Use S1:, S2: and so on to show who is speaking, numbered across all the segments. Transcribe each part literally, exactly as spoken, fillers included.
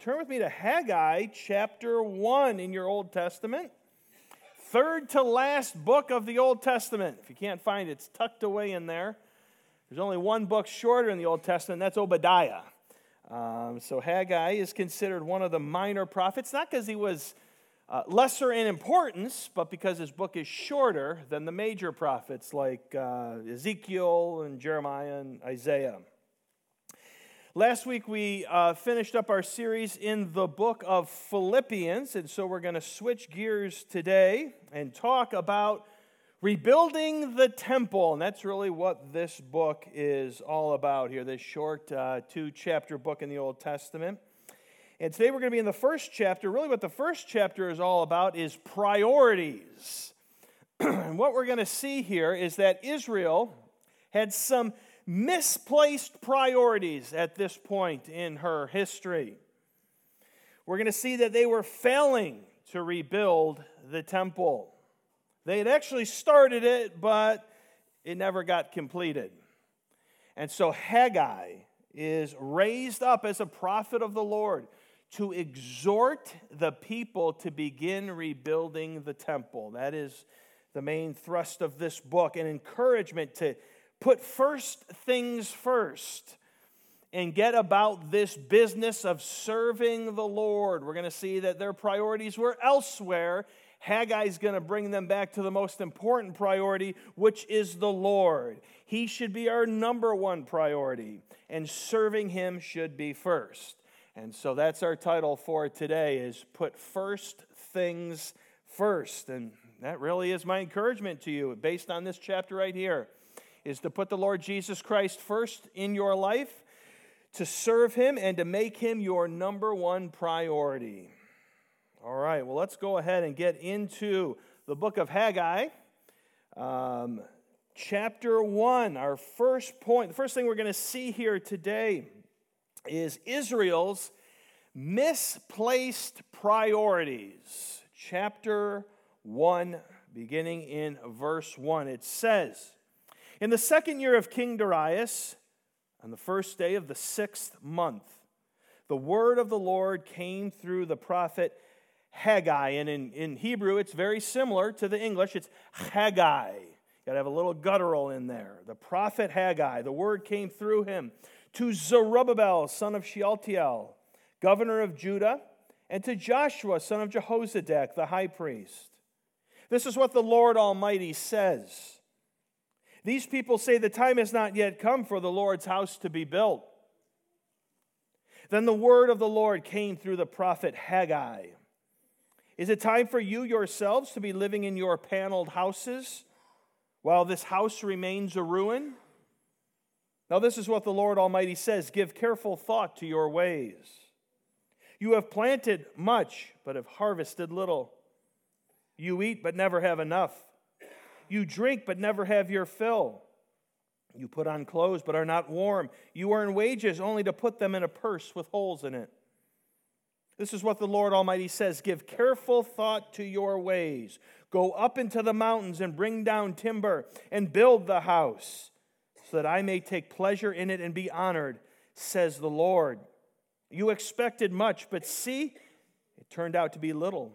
S1: turn with me to Haggai chapter one in your Old Testament. Third to last book of the Old Testament. If you can't find it, it's tucked away in there. There's only one book shorter in the Old Testament, and that's Obadiah. Um, so Haggai is considered one of the minor prophets, not because he was uh, lesser in importance, but because his book is shorter than the major prophets like uh, Ezekiel and Jeremiah and Isaiah. Last week we uh, finished up our series in the book of Philippians, and so we're going to switch gears today and talk about rebuilding the temple, and that's really what this book is all about here, this short uh, two-chapter book in the Old Testament. And today we're going to be in the first chapter. Really what the first chapter is all about is priorities. And what we're going to see here is that Israel had some misplaced priorities at this point in her history. We're going to see that they were failing to rebuild the temple. They had actually started it, but it never got completed. And so Haggai is raised up as a prophet of the Lord to exhort the people to begin rebuilding the temple. That is the main thrust of this book, an encouragement to put first things first and get about this business of serving the Lord. We're going to see that their priorities were elsewhere. Haggai's going to bring them back to the most important priority, which is the Lord. He should be our number one priority, and serving Him should be first. And so that's our title for today, is Put First Things First. And that really is my encouragement to you, based on this chapter right here, is to put the Lord Jesus Christ first in your life, to serve Him, and to make Him your number one priority. All right, well, let's go ahead and get into the book of Haggai, um, chapter one. Our first point, the first thing we're going to see here today is Israel's misplaced priorities. Chapter one, beginning in verse one. It says, "In the second year of King Darius, on the first day of the sixth month, the word of the Lord came through the prophet Haggai." And in, in Hebrew, it's very similar to the English. It's Haggai. You got to have a little guttural in there. The prophet Haggai, the word came through him to Zerubbabel, son of Shealtiel, governor of Judah, and to Joshua, son of Jehozadak, the high priest. "This is what the Lord Almighty says. These people say the time has not yet come for the Lord's house to be built." Then the word of the Lord came through the prophet Haggai. "Is it time for you yourselves to be living in your paneled houses while this house remains a ruin? Now this is what the Lord Almighty says. Give careful thought to your ways. You have planted much, but have harvested little. You eat, but never have enough. You drink, but never have your fill. You put on clothes, but are not warm. You earn wages only to put them in a purse with holes in it. This is what the Lord Almighty says. Give careful thought to your ways. Go up into the mountains and bring down timber and build the house, so that I may take pleasure in it and be honored, says the Lord. You expected much, but see, it turned out to be little.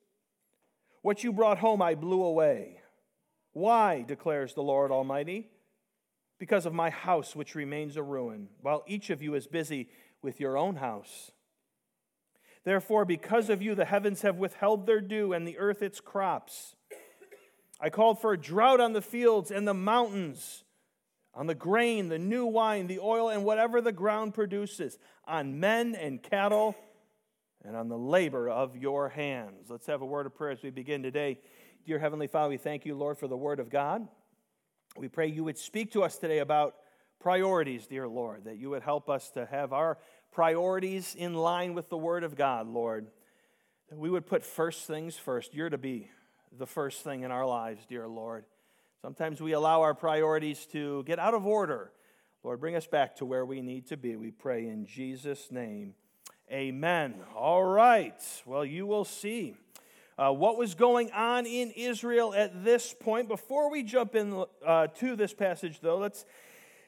S1: What you brought home I blew away. Why, declares the Lord Almighty? Because of my house, which remains a ruin, while each of you is busy with your own house. Therefore, because of you, the heavens have withheld their dew and the earth its crops. I called for a drought on the fields and the mountains, on the grain, the new wine, the oil, and whatever the ground produces, on men and cattle, and on the labor of your hands." Let's have a word of prayer as we begin today. Dear Heavenly Father, we thank you, Lord, for the word of God. We pray you would speak to us today about priorities, dear Lord, that you would help us to have our priorities in line with the word of God, Lord. That we would put first things first. You're to be the first thing in our lives, dear Lord. Sometimes we allow our priorities to get out of order. Lord, bring us back to where we need to be. We pray in Jesus' name. Amen. All right. Well, you will see uh, what was going on in Israel at this point. Before we jump in uh, to this passage, though, let's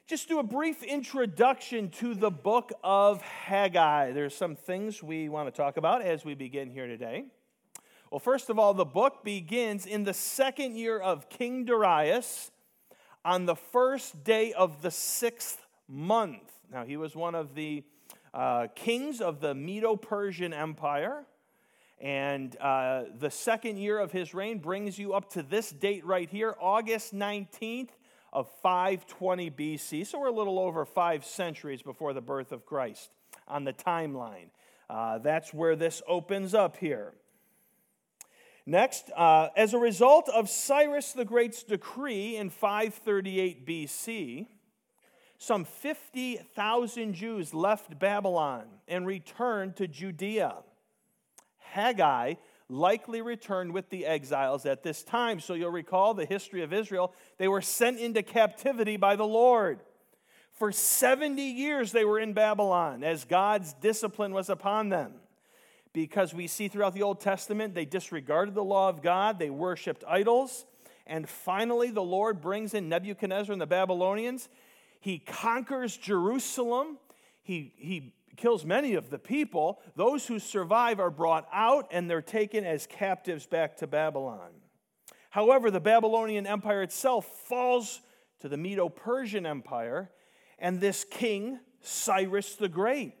S1: Just do a brief introduction to the book of Haggai. There's some things we want to talk about as we begin here today. Well, first of all, the book begins in the second year of King Darius on the first day of the sixth month. Now, he was one of the uh, kings of the Medo-Persian Empire, and uh, the second year of his reign brings you up to this date right here, August nineteenth of five twenty B C. So we're a little over five centuries before the birth of Christ on the timeline. Uh, that's where this opens up here. Next, uh, as a result of Cyrus the Great's decree in five thirty-eight B C, some fifty thousand Jews left Babylon and returned to Judea. Haggai likely returned with the exiles at this time. So you'll recall the history of Israel. They were sent into captivity by the Lord. For seventy years they were in Babylon as God's discipline was upon them. Because we see throughout the Old Testament, they disregarded the law of God, they worshipped idols, and finally the Lord brings in Nebuchadnezzar and the Babylonians. He conquers Jerusalem. He, he kills many of the people. Those who survive are brought out, and they're taken as captives back to Babylon. However, the Babylonian Empire itself falls to the Medo-Persian Empire, and this king, Cyrus the Great,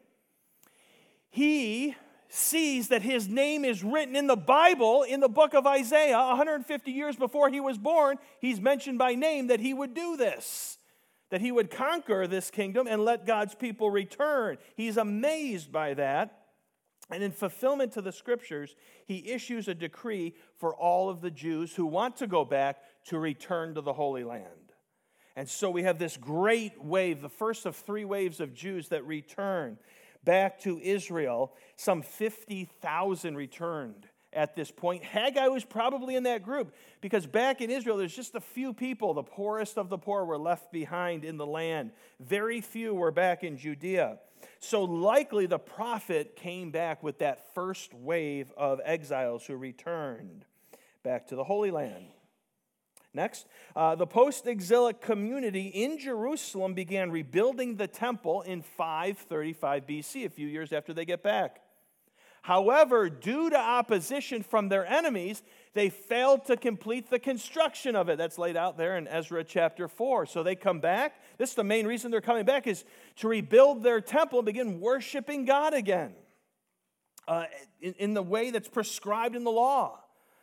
S1: he sees that his name is written in the Bible, in the book of Isaiah, one hundred fifty years before he was born. He's mentioned by name that he would do this, that he would conquer this kingdom and let God's people return. He's amazed by that. And in fulfillment to the scriptures, he issues a decree for all of the Jews who want to go back to return to the Holy Land. And so we have this great wave, the first of three waves of Jews that return back to Israel. Some fifty thousand returned at this point. Haggai was probably in that group because back in Israel, there's just a few people. The poorest of the poor were left behind in the land. Very few were back in Judea. So likely the prophet came back with that first wave of exiles who returned back to the Holy Land. Next, uh, the post-exilic community in Jerusalem began rebuilding the temple in five thirty-five B C, a few years after they get back. However, due to opposition from their enemies, they failed to complete the construction of it. That's laid out there in Ezra chapter four. So they come back. This is the main reason they're coming back, is to rebuild their temple and begin worshiping God again uh, in, in the way that's prescribed in the law.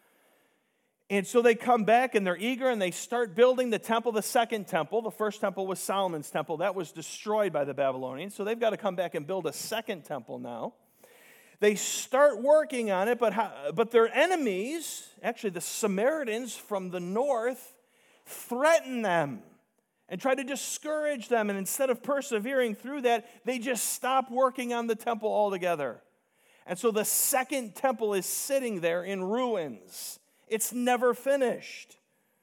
S1: And so they come back and they're eager and they start building the temple, the second temple. The first temple was Solomon's temple. That was destroyed by the Babylonians. So they've got to come back and build a second temple now. They start working on it, but, how, but their enemies, actually the Samaritans from the north, threaten them and try to discourage them. And instead of persevering through that, they just stop working on the temple altogether. And so the second temple is sitting there in ruins. It's never finished.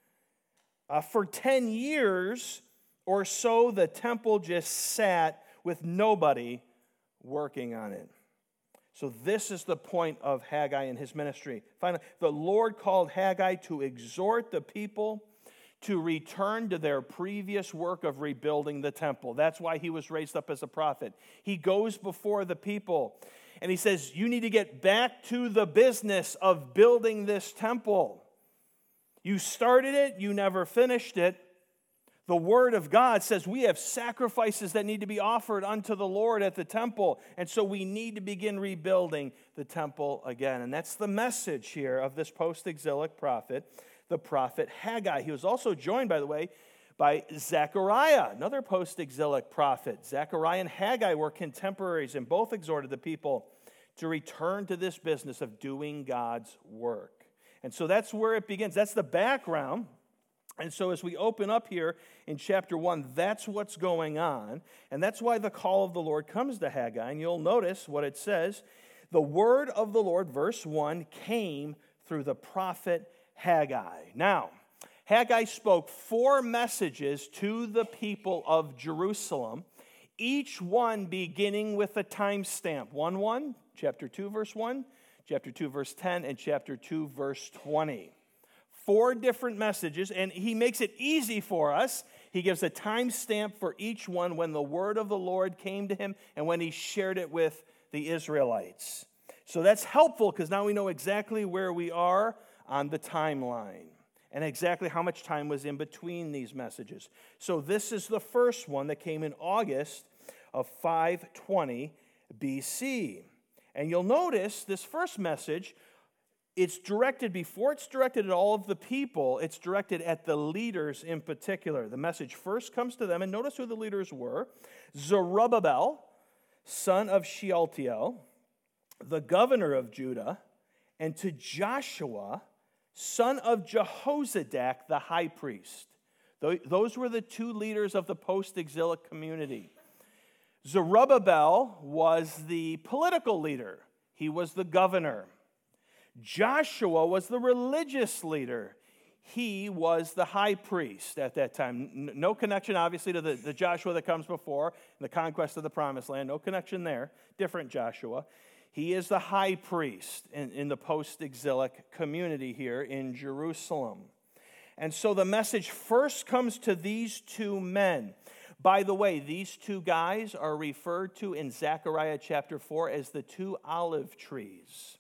S1: Uh, for ten years or so, the temple just sat with nobody working on it. So this is the point of Haggai and his ministry. Finally, the Lord called Haggai to exhort the people to return to their previous work of rebuilding the temple. That's why he was raised up as a prophet. He goes before the people and he says, you need to get back to the business of building this temple. You started it, you never finished it. The Word of God says we have sacrifices that need to be offered unto the Lord at the temple. And so we need to begin rebuilding the temple again. And that's the message here of this post-exilic prophet, the prophet Haggai. He was also joined, by the way, by Zechariah, another post-exilic prophet. Zechariah and Haggai were contemporaries and both exhorted the people to return to this business of doing God's work. And so that's where it begins. That's the background. And so as we open up here in chapter one, that's what's going on. And that's why the call of the Lord comes to Haggai. And you'll notice what it says. The word of the Lord, verse one, came through the prophet Haggai. Now, Haggai spoke four messages to the people of Jerusalem, each one beginning with a timestamp. one one, chapter two, verse one, chapter two, verse ten, and chapter two, verse twenty. Four different messages, and he makes it easy for us. He gives a time stamp for each one when the word of the Lord came to him and when he shared it with the Israelites. So that's helpful because now we know exactly where we are on the timeline and exactly how much time was in between these messages. So this is the first one that came in August of five twenty B C. And you'll notice this first message, it's directed, before it's directed at all of the people, it's directed at the leaders in particular. The message first comes to them, and notice who the leaders were. Zerubbabel, son of Shealtiel, the governor of Judah, and to Joshua, son of Jehozadak, the high priest. Those were the two leaders of the post-exilic community. Zerubbabel was the political leader. He was the governor. Joshua was the religious leader. He was the high priest at that time. No connection, obviously, to the, the Joshua that comes before, the conquest of the Promised Land. No connection there. Different Joshua. He is the high priest in, in the post-exilic community here in Jerusalem. And so the message first comes to these two men. By the way, these two guys are referred to in Zechariah chapter four as the two olive trees.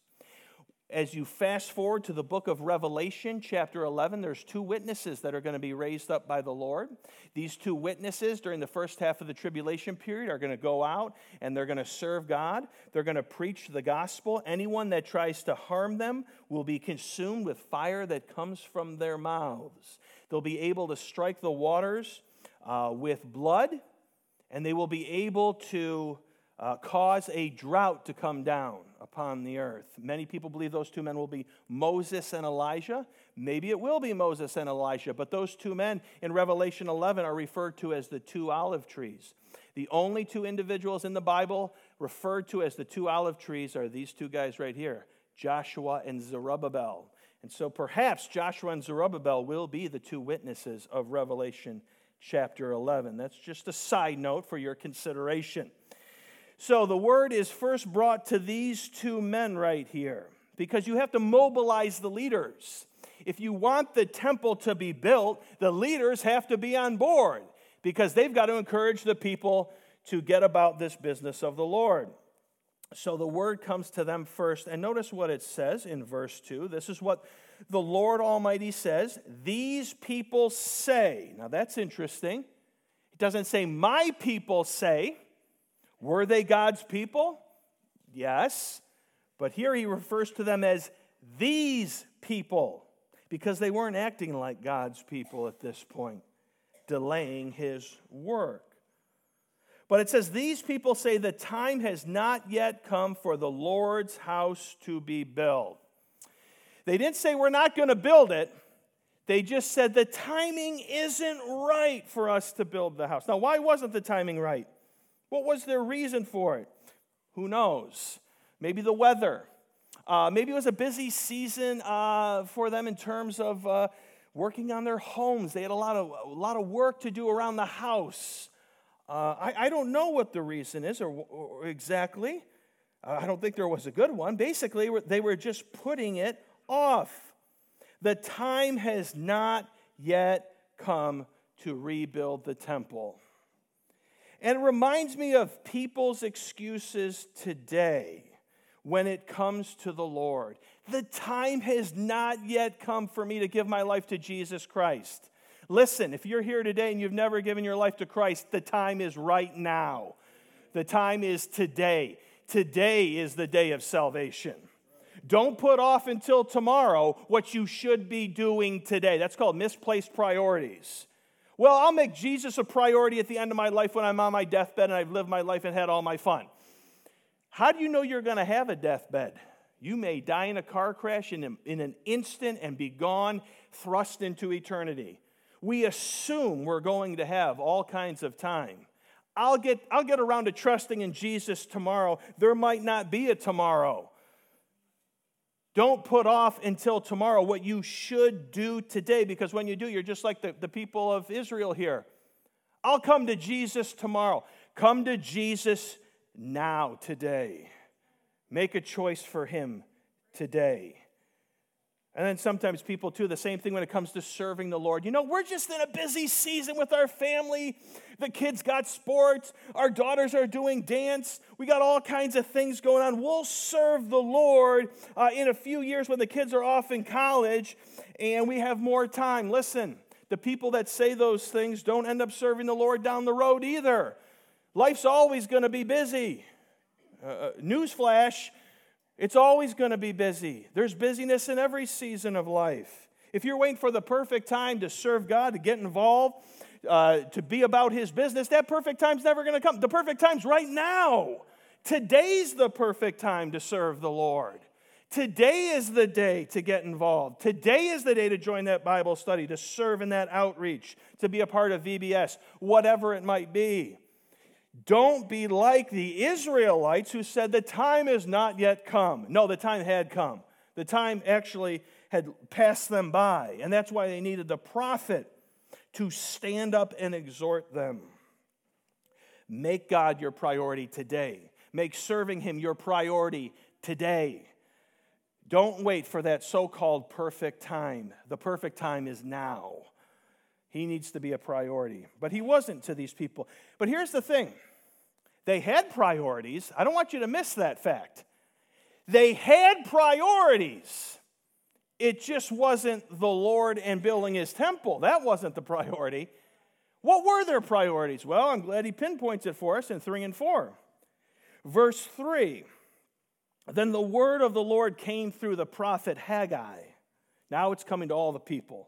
S1: As you fast forward to the book of Revelation, chapter eleven, there's two witnesses that are going to be raised up by the Lord. These two witnesses during the first half of the tribulation period are going to go out and they're going to serve God. They're going to preach the gospel. Anyone that tries to harm them will be consumed with fire that comes from their mouths. They'll be able to strike the waters uh, with blood, and they will be able to Uh, cause a drought to come down upon the earth. Many people believe those two men will be Moses and Elijah. Maybe it will be Moses and Elijah, but those two men in Revelation eleven are referred to as the two olive trees. The only two individuals in the Bible referred to as the two olive trees are these two guys right here, Joshua and Zerubbabel. And so perhaps Joshua and Zerubbabel will be the two witnesses of Revelation chapter eleven. That's just a side note for your consideration. So the word is first brought to these two men right here because you have to mobilize the leaders. If you want the temple to be built, the leaders have to be on board because they've got to encourage the people to get about this business of the Lord. So the word comes to them first, and notice what it says in verse two. This is what the Lord Almighty says. These people say. Now that's interesting. It doesn't say my people say. Were they God's people? Yes. But here he refers to them as these people because they weren't acting like God's people at this point, delaying his work. But it says, these people say the time has not yet come for the Lord's house to be built. They didn't say we're not going to build it. They just said the timing isn't right for us to build the house. Now, why wasn't the timing right? What was their reason for it? Who knows? Maybe the weather. Uh, maybe it was a busy season uh, for them in terms of uh, working on their homes. They had a lot of a lot of work to do around the house. Uh, I, I don't know what the reason is or, or exactly. Uh, I don't think there was a good one. Basically, they were just putting it off. The time has not yet come to rebuild the temple. And it reminds me of people's excuses today when it comes to the Lord. The time has not yet come for me to give my life to Jesus Christ. Listen, if you're here today and you've never given your life to Christ, the time is right now. The time is today. Today is the day of salvation. Don't put off until tomorrow what you should be doing today. That's called misplaced priorities. Well, I'll make Jesus a priority at the end of my life when I'm on my deathbed and I've lived my life and had all my fun. How do you know you're going to have a deathbed? You may die in a car crash in, a, in an instant and be gone, thrust into eternity. We assume we're going to have all kinds of time. I'll get, I'll get around to trusting in Jesus tomorrow. There might not be a tomorrow. Don't put off until tomorrow what you should do today, because when you do, you're just like the, the people of Israel here. I'll come to Jesus tomorrow. Come to Jesus now, today. Make a choice for him today. And then sometimes people, too, the same thing when it comes to serving the Lord. You know, we're just in a busy season with our family. The kids got sports. Our daughters are doing dance. We got all kinds of things going on. We'll serve the Lord uh, in a few years when the kids are off in college and we have more time. Listen, the people that say those things don't end up serving the Lord down the road either. Life's always going to be busy. Uh, newsflash. It's always going to be busy. There's busyness in every season of life. If you're waiting for the perfect time to serve God, to get involved, uh, to be about His business, that perfect time's never going to come. The perfect time's right now. Today's the perfect time to serve the Lord. Today is the day to get involved. Today is the day to join that Bible study, to serve in that outreach, to be a part of V B S, whatever it might be. Don't be like the Israelites who said the time has not yet come. No, the time had come. The time actually had passed them by. And that's why they needed the prophet to stand up and exhort them. Make God your priority today. Make serving Him your priority today. Don't wait for that so-called perfect time. The perfect time is now. He needs to be a priority. But he wasn't to these people. But here's the thing. They had priorities. I don't want you to miss that fact. They had priorities. It just wasn't the Lord and building His temple. That wasn't the priority. What were their priorities? Well, I'm glad he pinpoints it for us in three and four. Verse three. Then the word of the Lord came through the prophet Haggai. Now it's coming to all the people.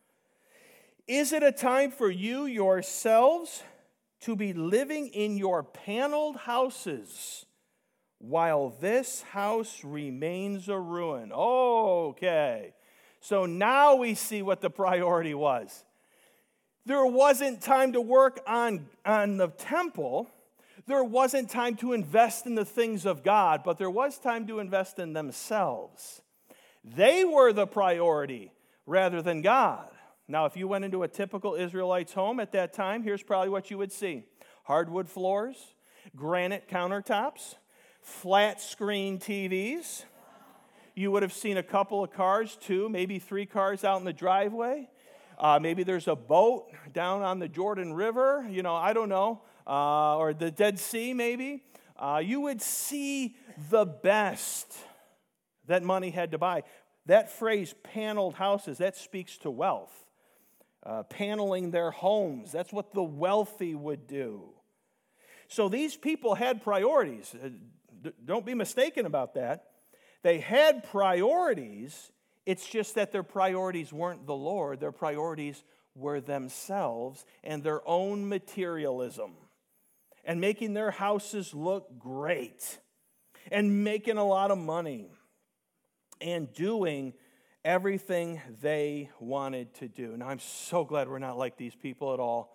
S1: Is it a time for you yourselves to be living in your paneled houses while this house remains a ruin? Okay. So now we see what the priority was. There wasn't time to work on, on the temple. There wasn't time to invest in the things of God, but there was time to invest in themselves. They were the priority rather than God. Now, if you went into a typical Israelite's home at that time, here's probably what you would see. Hardwood floors, granite countertops, flat screen T Vs. You would have seen a couple of cars, two, maybe three cars out in the driveway. Uh, maybe there's a boat down on the Jordan River, you know, I don't know, uh, or the Dead Sea maybe. Uh, you would see the best that money had to buy. That phrase, paneled houses, that speaks to wealth. Uh, paneling their homes. That's what the wealthy would do. So these people had priorities. Uh, d- don't be mistaken about that. They had priorities. It's just that their priorities weren't the Lord. Their priorities were themselves and their own materialism. And making their houses look great. And making a lot of money. And doing everything they wanted to do. Now, I'm so glad we're not like these people at all.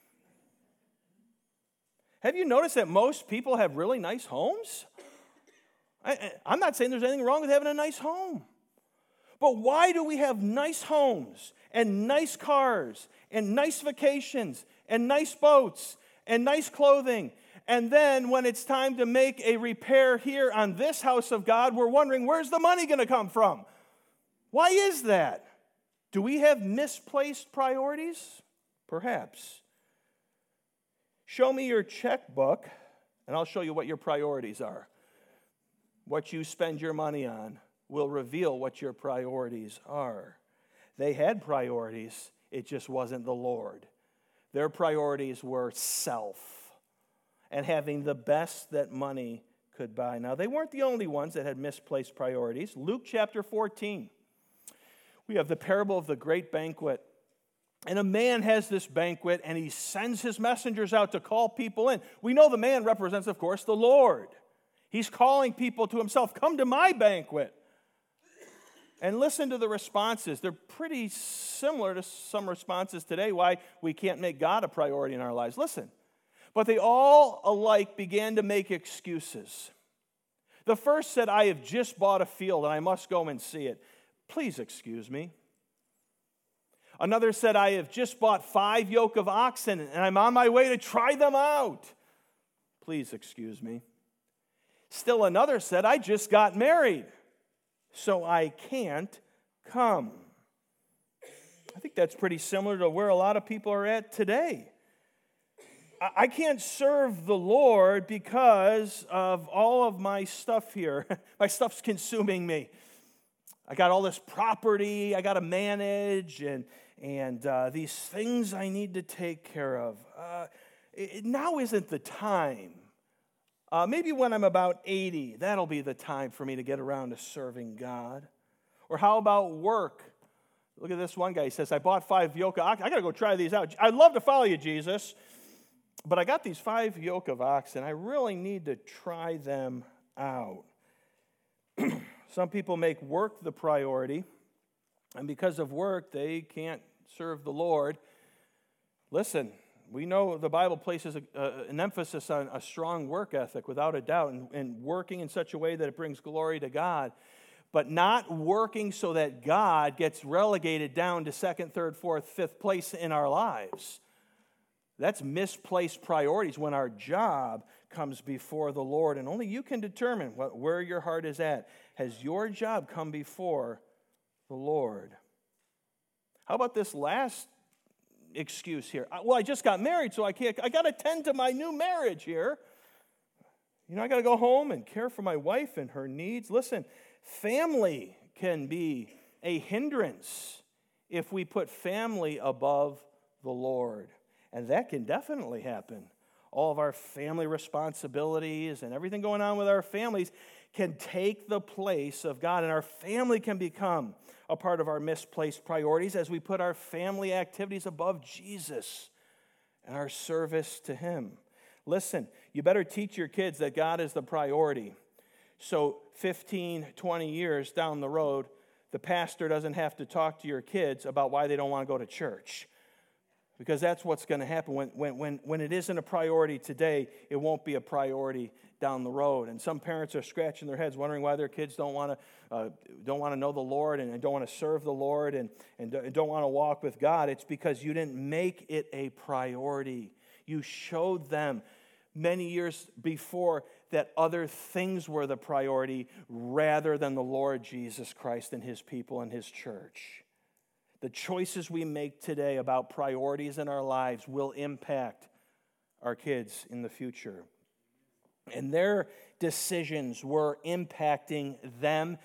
S1: Have you noticed that most people have really nice homes? I, I'm not saying there's anything wrong with having a nice home. But why do we have nice homes and nice cars and nice vacations and nice boats and nice clothing? And then when it's time to make a repair here on this house of God, we're wondering, where's the money going to come from? Why is that? Do we have misplaced priorities? Perhaps. Show me your checkbook, and I'll show you what your priorities are. What you spend your money on will reveal what your priorities are. They had priorities, it just wasn't the Lord. Their priorities were self and having the best that money could buy. Now, they weren't the only ones that had misplaced priorities. Luke chapter fourteen. We have the parable of the great banquet. And a man has this banquet, and he sends his messengers out to call people in. We know the man represents, of course, the Lord. He's calling people to himself. Come to my banquet. And listen to the responses. They're pretty similar to some responses today, why we can't make God a priority in our lives. Listen. But they all alike began to make excuses. The first said, I have just bought a field, and I must go and see it. Please excuse me. Another said, I have just bought five yoke of oxen, and I'm on my way to try them out. Please excuse me. Still another said, I just got married, so I can't come. I think that's pretty similar to where a lot of people are at today. I can't serve the Lord because of all of my stuff here. My stuff's consuming me. I got all this property I got to manage and, and uh, these things I need to take care of. Uh, it, now isn't the time. Uh, maybe when I'm about eighty, that'll be the time for me to get around to serving God. Or how about work? Look at this one guy. He says, I bought five yoke of oxen. I got to go try these out. I'd love to follow you, Jesus. But I got these five yoke of oxen. I really need to try them out. Some people make work the priority. And because of work, they can't serve the Lord. Listen, we know the Bible places a, uh, an emphasis on a strong work ethic, without a doubt, and, and working in such a way that it brings glory to God. But not working so that God gets relegated down to second, third, fourth, fifth place in our lives. That's misplaced priorities when our job comes before the Lord. And only you can determine what, where your heart is at. Has your job come before the Lord? How about this last excuse here? Well, I just got married, so I can't. I got to tend to my new marriage here. You know, I got to go home and care for my wife and her needs. Listen, family can be a hindrance if we put family above the Lord. And that can definitely happen. All of our family responsibilities and everything going on with our families can take the place of God. And our family can become a part of our misplaced priorities as we put our family activities above Jesus and our service to Him. Listen, you better teach your kids that God is the priority. So fifteen, twenty years down the road, the pastor doesn't have to talk to your kids about why they don't want to go to church. Because that's what's going to happen. When, when, when, when it isn't a priority today, it won't be a priority down the road. And some parents are scratching their heads wondering why their kids don't want to uh, don't want to know the Lord and don't want to serve the Lord and, and don't want to walk with God. It's because you didn't make it a priority. You showed them many years before that other things were the priority rather than the Lord Jesus Christ and His people and His church. The choices we make today about priorities in our lives will impact our kids in the future. And their decisions were impacting them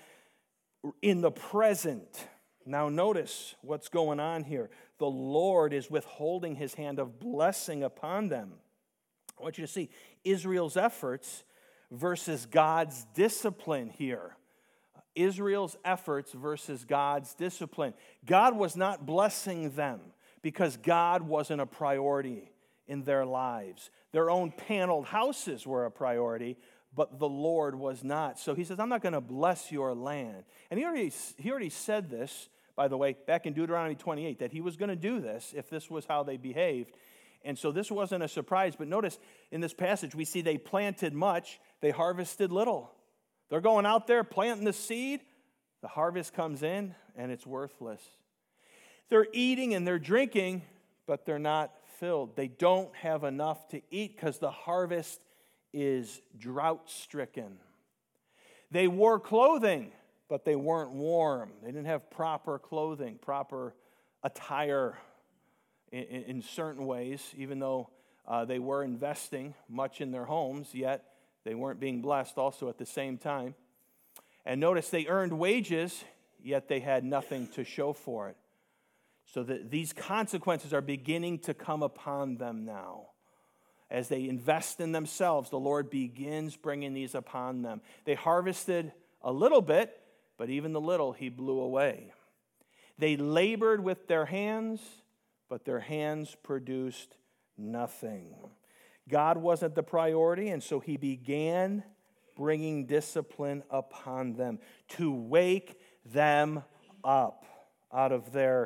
S1: in the present. Now notice what's going on here. The Lord is withholding His hand of blessing upon them. I want you to see Israel's efforts versus God's discipline here. Israel's efforts versus God's discipline. God was not blessing them because God wasn't a priority in their lives. Their own paneled houses were a priority, but the Lord was not. So He says, I'm not going to bless your land. And he already, he already said this, by the way, back in Deuteronomy twenty-eight, that He was going to do this if this was how they behaved. And so this wasn't a surprise. But notice in this passage, we see they planted much, they harvested little. They're going out there planting the seed. The harvest comes in, and it's worthless. They're eating and they're drinking, but they're not filled. They don't have enough to eat because the harvest is drought-stricken. They wore clothing, but they weren't warm. They didn't have proper clothing, proper attire in, in certain ways, even though uh, they were investing much in their homes, yet they weren't being blessed also at the same time. And notice they earned wages, yet they had nothing to show for it. So that these consequences are beginning to come upon them now. As they invest in themselves, the Lord begins bringing these upon them. They harvested a little bit, but even the little He blew away. They labored with their hands, but their hands produced nothing. God wasn't the priority, and so He began bringing discipline upon them to wake them up out of their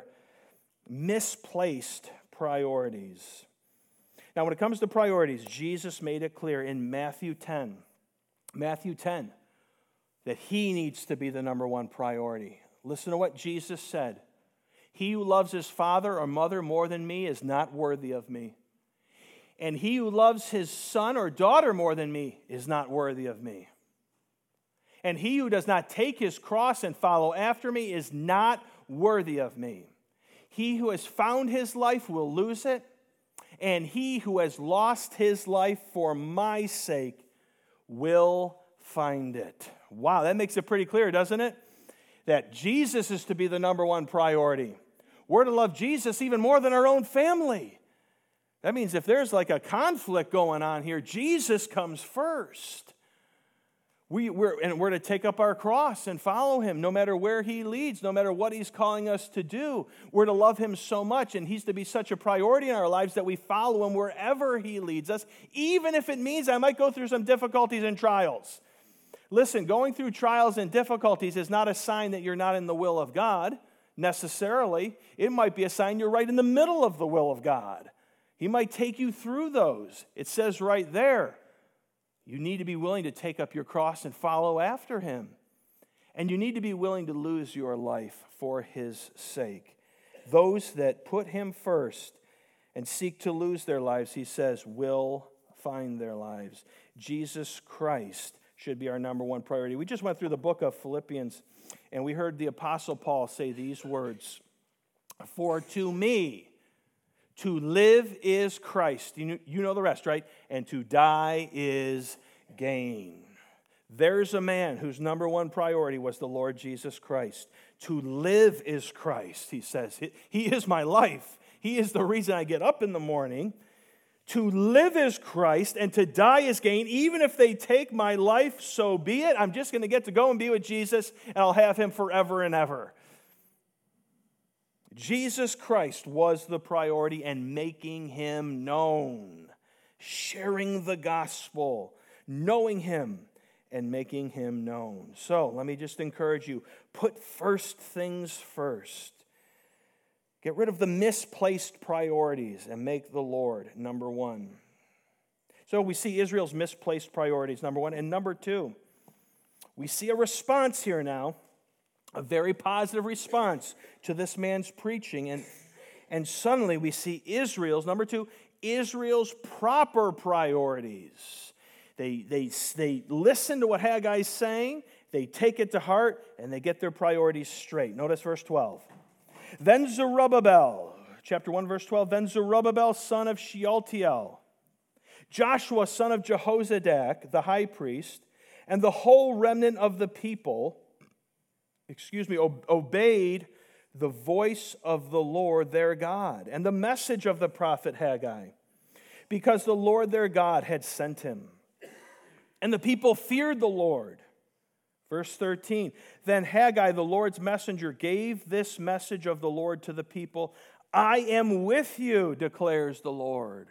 S1: misplaced priorities. Now, when it comes to priorities, Jesus made it clear in Matthew ten, Matthew ten, that He needs to be the number one priority. Listen to what Jesus said. He who loves his father or mother more than me is not worthy of me. And he who loves his son or daughter more than me is not worthy of me. And he who does not take his cross and follow after me is not worthy of me. He who has found his life will lose it, and he who has lost his life for my sake will find it. Wow, that makes it pretty clear, doesn't it? That Jesus is to be the number one priority. We're to love Jesus even more than our own family. That means if there's like a conflict going on here, Jesus comes first. We, we're, and we're to take up our cross and follow him no matter where he leads, no matter what he's calling us to do. We're to love him so much, and he's to be such a priority in our lives that we follow him wherever he leads us, even if it means I might go through some difficulties and trials. Listen, going through trials and difficulties is not a sign that you're not in the will of God necessarily. It might be a sign you're right in the middle of the will of God. He might take you through those. It says right there, you need to be willing to take up your cross and follow after him. And you need to be willing to lose your life for his sake. Those that put him first and seek to lose their lives, he says, will find their lives. Jesus Christ should be our number one priority. We just went through the book of Philippians, and we heard the Apostle Paul say these words, "For to me, to live is Christ." You know the rest, right? "And to die is gain." There's a man whose number one priority was the Lord Jesus Christ. To live is Christ, he says. He is my life. He is the reason I get up in the morning. To live is Christ, and to die is gain. Even if they take my life, so be it. I'm just going to get to go and be with Jesus, and I'll have him forever and ever. Jesus Christ was the priority, and making him known, sharing the gospel, knowing him, and making him known. So let me just encourage you, put first things first. Get rid of the misplaced priorities and make the Lord number one. So we see Israel's misplaced priorities, number one. And number two, we see a response here now, a very positive response to this man's preaching. And, and suddenly we see Israel's, number two, Israel's proper priorities. They, they, they listen to what Haggai's saying, they take it to heart, and they get their priorities straight. Notice verse twelve. Then Zerubbabel, chapter one, verse twelve, then Zerubbabel, son of Shealtiel, Joshua, son of Jehozadak, the high priest, and the whole remnant of the people, excuse me, obeyed the voice of the Lord their God and the message of the prophet Haggai, because the Lord their God had sent him. And the people feared the Lord. Verse thirteen, then Haggai, the Lord's messenger, gave this message of the Lord to the people. I am with you, declares the Lord.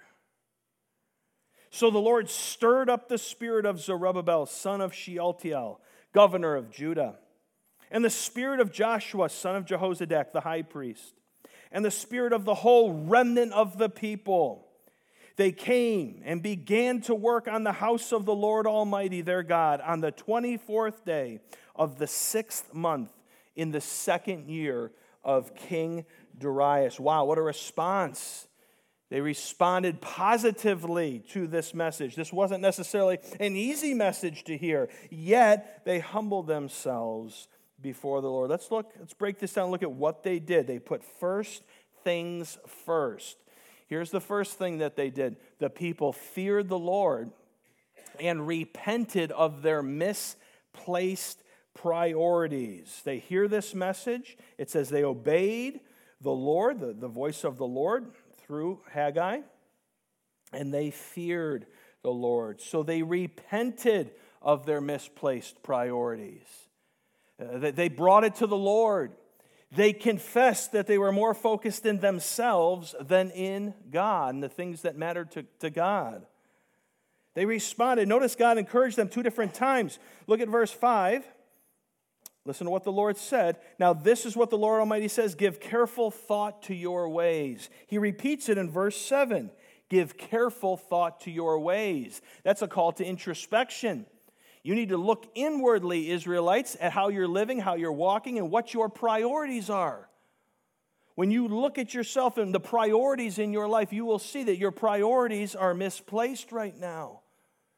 S1: So the Lord stirred up the spirit of Zerubbabel, son of Shealtiel, governor of Judah, and the spirit of Joshua, son of Jehozadak, the high priest, and the spirit of the whole remnant of the people. They came and began to work on the house of the Lord Almighty, their God, on the twenty-fourth day of the sixth month in the second year of King Darius. Wow, what a response. They responded positively to this message. This wasn't necessarily an easy message to hear, yet they humbled themselves before the Lord. Let's look, let's break this down and look at what they did. They put first things first. Here's the first thing that they did. The people feared the Lord and repented of their misplaced priorities. They hear this message. It says they obeyed the Lord, the, the voice of the Lord through Haggai, and they feared the Lord. So they repented of their misplaced priorities. Uh, they brought it to the Lord. They confessed that they were more focused in themselves than in God and the things that mattered to, to God. They responded. Notice God encouraged them two different times. Look at verse five. Listen to what the Lord said. Now this is what the Lord Almighty says. Give careful thought to your ways. He repeats it in verse seven. Give careful thought to your ways. That's a call to introspection. You need to look inwardly, Israelites, at how you're living, how you're walking, and what your priorities are. When you look at yourself and the priorities in your life, you will see that your priorities are misplaced right now.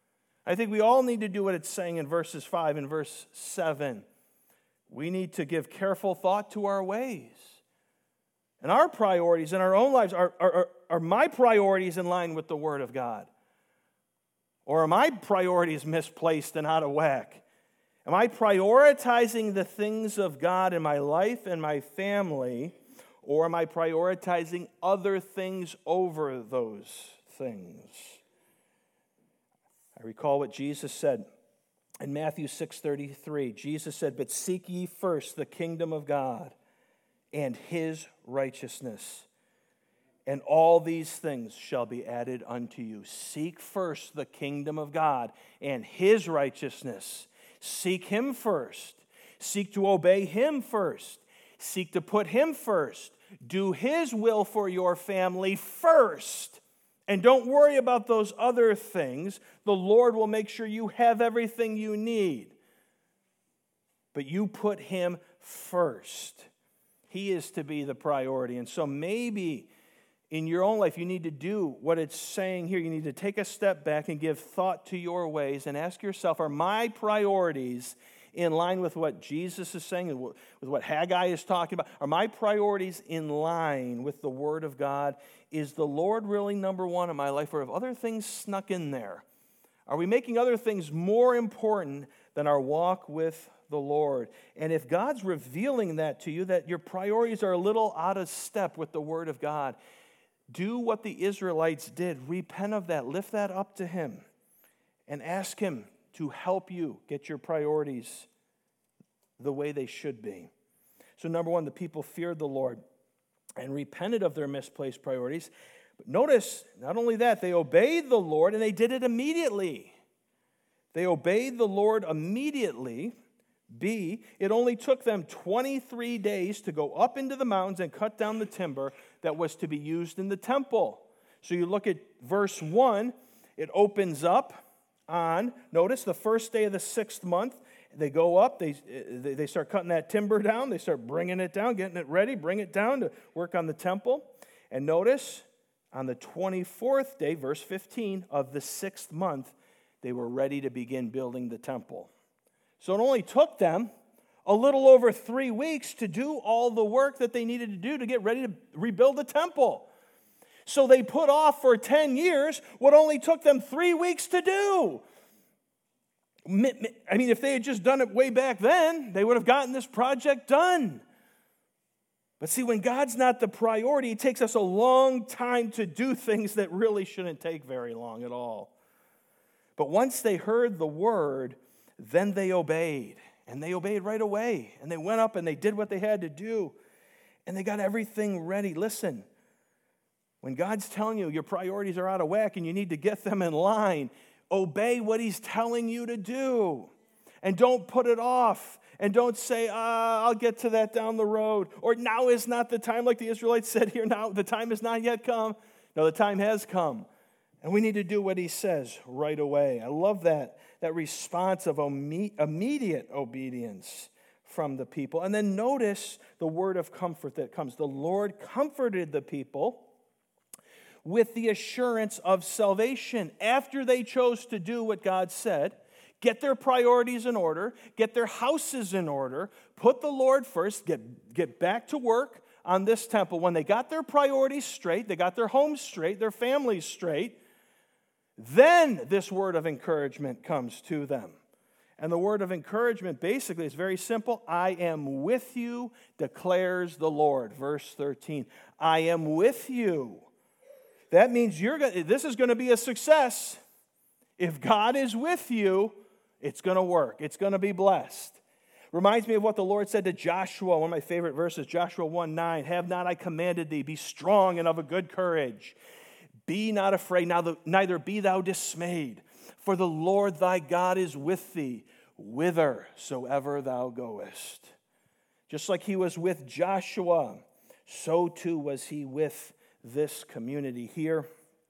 S1: I think we all need to do what it's saying in verses five and verse seven. We need to give careful thought to our ways. And our priorities in our own lives, are, are, are my priorities in line with the Word of God? Or are my priorities misplaced and out of whack? Am I prioritizing the things of God in my life and my family, or am I prioritizing other things over those things? I recall what Jesus said in Matthew six thirty-three. Jesus said, "But seek ye first the kingdom of God and his righteousness, and all these things shall be added unto you." Seek first the kingdom of God and his righteousness. Seek him first. Seek to obey him first. Seek to put him first. Do his will for your family first. And don't worry about those other things. The Lord will make sure you have everything you need. But you put him first. He is to be the priority. And so maybe in your own life you need to do what it's saying here. You need to take a step back and give thought to your ways and ask yourself, are my priorities in line with what Jesus is saying and with what Haggai is talking about? Are my priorities in line with the Word of God? Is the Lord really number one in my life, or have other things snuck in there? Are we making other things more important than our walk with the Lord? And if God's revealing that to you, that your priorities are a little out of step with the Word of God, do what the Israelites did. Repent of that. Lift that up to him and ask him to help you get your priorities the way they should be. So number one, the people feared the Lord and repented of their misplaced priorities. But notice, not only that, they obeyed the Lord, and they did it immediately. They obeyed the Lord immediately. B, it only took them twenty-three days to go up into the mountains and cut down the timber that was to be used in the temple. So you look at verse one, it opens up on, notice, the first day of the sixth month. They go up, they, they start cutting that timber down, they start bringing it down, getting it ready, bring it down to work on the temple. And notice, on the twenty-fourth day, verse fifteen, of the sixth month, they were ready to begin building the temple. So it only took them a little over three weeks to do all the work that they needed to do to get ready to rebuild the temple. So they put off for ten years what only took them three weeks to do. I mean, if they had just done it way back then, they would have gotten this project done. But see, when God's not the priority, it takes us a long time to do things that really shouldn't take very long at all. But once they heard the word, then they obeyed, and they obeyed right away, and they went up and they did what they had to do, and they got everything ready. Listen, when God's telling you your priorities are out of whack and you need to get them in line, obey what he's telling you to do, and don't put it off, and don't say, ah, I'll get to that down the road, or now is not the time, like the Israelites said here, now the time has not yet come. No, the time has come, and we need to do what he says right away. I love that. That response of immediate obedience from the people. And then notice the word of comfort that comes. The Lord comforted the people with the assurance of salvation. After they chose to do what God said, get their priorities in order, get their houses in order, put the Lord first, get, get back to work on this temple. When they got their priorities straight, they got their homes straight, their families straight, then this word of encouragement comes to them. And the word of encouragement basically is very simple. I am with you, declares the Lord. Verse thirteen. I am with you. That means you're going. This is going to be a success. If God is with you, it's going to work. It's going to be blessed. Reminds me of what the Lord said to Joshua, one of my favorite verses, Joshua one nine. Have not I commanded thee, be strong and of a good courage. Be not afraid, neither be thou dismayed, for the Lord thy God is with thee, whithersoever thou goest. Just like he was with Joshua, so too was he with this community here.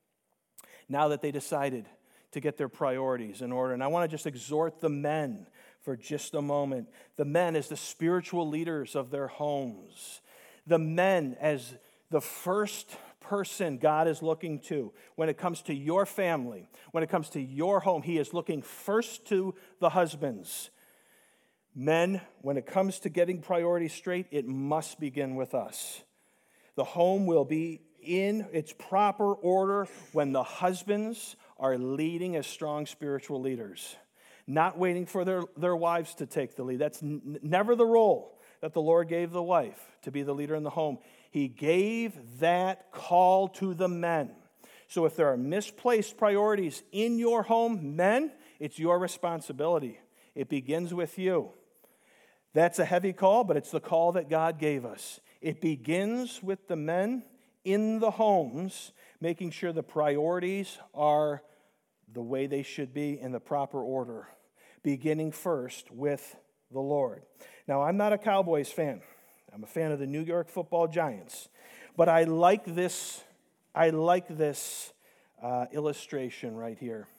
S1: Now that they decided to get their priorities in order. And I want to just exhort the men for just a moment. The men as the spiritual leaders of their homes. The men as the first person God is looking to when it comes to your family, when it comes to your home. He is looking first to the husbands. Men, when it comes to getting priorities straight, it must begin with us. The home will be in its proper order when the husbands are leading as strong spiritual leaders, not waiting for their, their wives to take the lead. That's n- never the role that the Lord gave the wife, to be the leader in the home. He gave that call to the men. So if there are misplaced priorities in your home, men, it's your responsibility. It begins with you. That's a heavy call, but it's the call that God gave us. It begins with the men in the homes, making sure the priorities are the way they should be in the proper order, beginning first with the Lord. Now, I'm not a Cowboys fan. I'm a fan of the New York Football Giants. But I like this, I like this uh, illustration right here.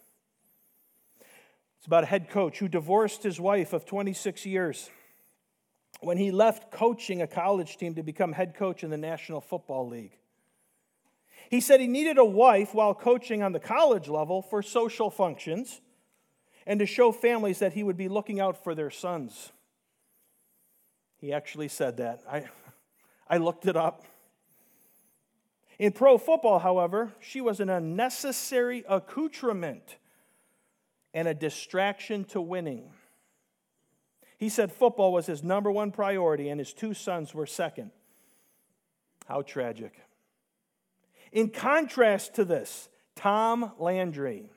S1: It's about a head coach who divorced his wife of twenty-six years when he left coaching a college team to become head coach in the National Football League. He said he needed a wife while coaching on the college level for social functions and to show families that he would be looking out for their sons. He actually said that. I, I looked it up. In pro football, however, she was an unnecessary accoutrement and a distraction to winning. He said football was his number one priority and his two sons were second. How tragic. In contrast to this, Tom Landry,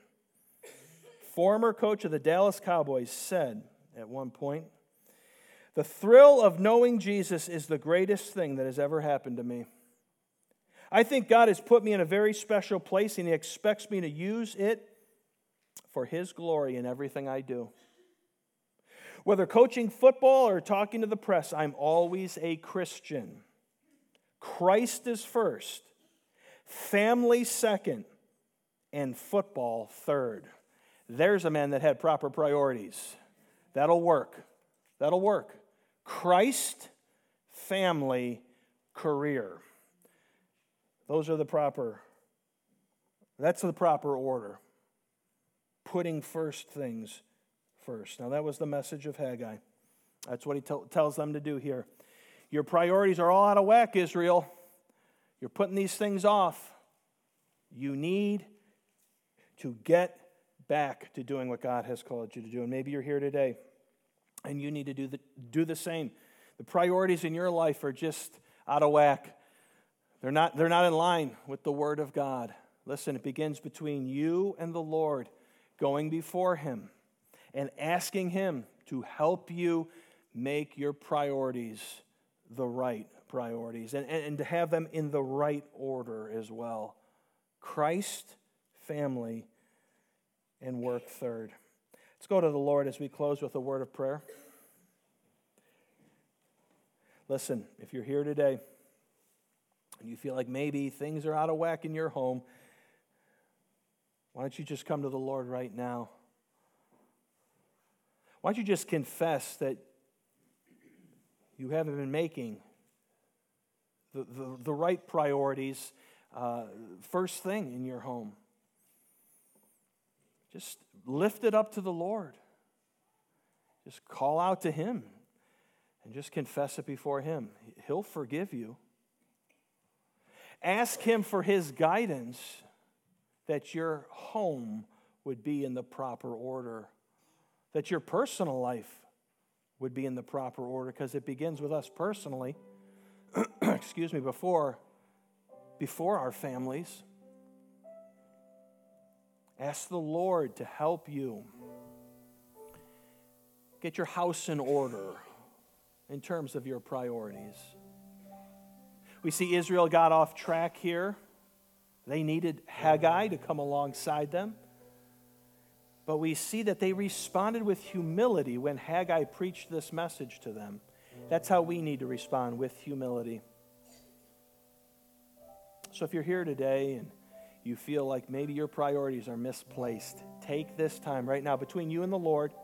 S1: former coach of the Dallas Cowboys, said at one point, "The thrill of knowing Jesus is the greatest thing that has ever happened to me. I think God has put me in a very special place and He expects me to use it for His glory in everything I do. Whether coaching football or talking to the press, I'm always a Christian. Christ is first, family second, and football third." There's a man that had proper priorities. That'll work. That'll work. Christ, family, career. Those are the proper, that's the proper order. Putting first things first. Now that was the message of Haggai. That's what he t- tells them to do here. Your priorities are all out of whack, Israel. You're putting these things off. You need to get back to doing what God has called you to do. And maybe you're here today and you need to do the, do the same. The priorities in your life are just out of whack. They're not, they're not in line with the Word of God. Listen, it begins between you and the Lord, going before Him and asking Him to help you make your priorities the right priorities and, and, and to have them in the right order as well. Christ, family, and work third. Let's go to the Lord as we close with a word of prayer. Listen, if you're here today and you feel like maybe things are out of whack in your home, why don't you just come to the Lord right now? Why don't you just confess that you haven't been making the, the, the right priorities uh, first thing in your home? Just lift it up to the Lord. Just call out to Him and just confess it before Him. He'll forgive you. Ask Him for His guidance that your home would be in the proper order, that your personal life would be in the proper order, because it begins with us personally, excuse me, before, before our families. Ask the Lord to help you get your house in order in terms of your priorities. We see Israel got off track here. They needed Haggai to come alongside them. But we see that they responded with humility when Haggai preached this message to them. That's how we need to respond, with humility. So if you're here today and you feel like maybe your priorities are misplaced, take this time right now between you and the Lord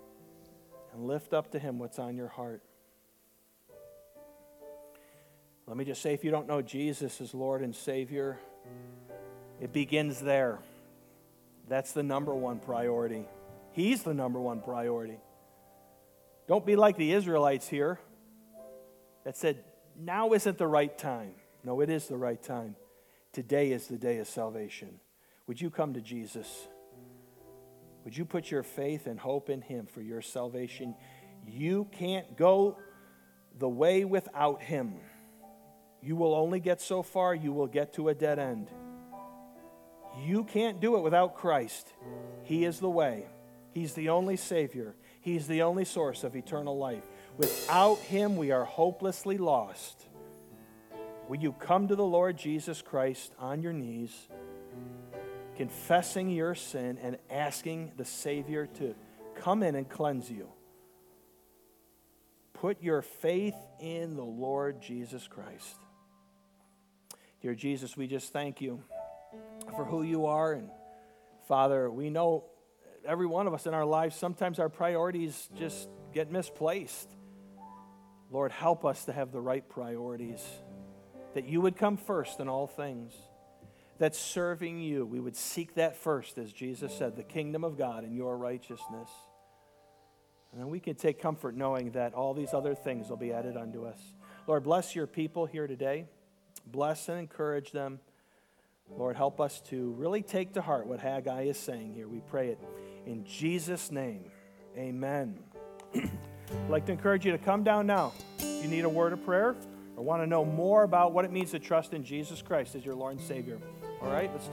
S1: and lift up to Him what's on your heart. Let me just say, if you don't know Jesus as Lord and Savior, it begins there. That's the number one priority. He's the number one priority. Don't be like the Israelites here that said, now isn't the right time. No, it is the right time. Today is the day of salvation. Would you come to Jesus? Would you put your faith and hope in Him for your salvation? You can't go the way without Him. You will only get so far, you will get to a dead end. You can't do it without Christ. He is the way. He's the only Savior. He's the only source of eternal life. Without Him, we are hopelessly lost. Will you come to the Lord Jesus Christ on your knees, confessing your sin and asking the Savior to come in and cleanse you? Put your faith in the Lord Jesus Christ. Dear Jesus, we just thank you for who you are. And Father, we know every one of us in our lives, sometimes our priorities just get misplaced. Lord, help us to have the right priorities, that you would come first in all things, that serving you, we would seek that first, as Jesus said, the kingdom of God and your righteousness. And then we can take comfort knowing that all these other things will be added unto us. Lord, bless your people here today. Bless and encourage them. Lord, help us to really take to heart what Haggai is saying here. We pray it in Jesus' name. Amen. I'd like to encourage you to come down now if you need a word of prayer or want to know more about what it means to trust in Jesus Christ as your Lord and Savior. All right, let's